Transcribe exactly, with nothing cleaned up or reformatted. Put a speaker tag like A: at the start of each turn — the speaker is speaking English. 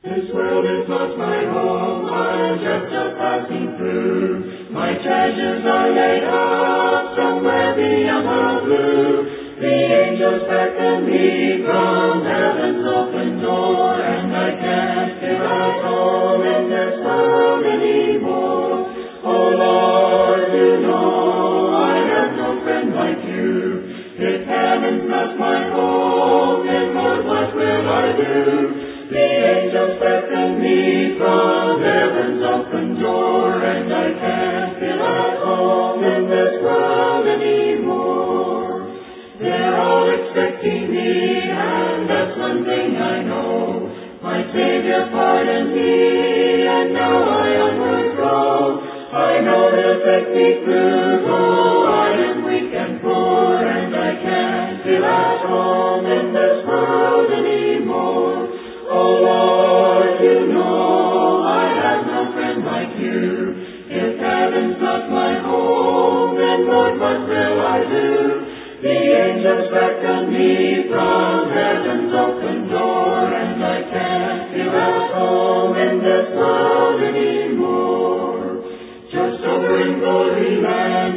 A: This world is not my home, I'm just a passing through. My treasures are laid up somewhere beyond the blue. The angels beckon me from heaven's open door, and I can't feel at home in this world anymore. Oh Lord, you know I have no friend like you. If heaven's not my home, then Lord, what will I do? The angels beckon me from heaven's open door, and I can't feel at home in this world anymore. They're all expecting me, and that's one thing I know. My Savior pardoned me, and now I onward go. I know He'll take me through, though I am weak and poor, and I can't feel at home in this world anymore. Oh Lord, you know I have no friend like you. If heaven's not my home, then Lord, what will I do? The angels beckon me from heaven's open door, and I can't feel at home in this world anymore. Just over in glory land,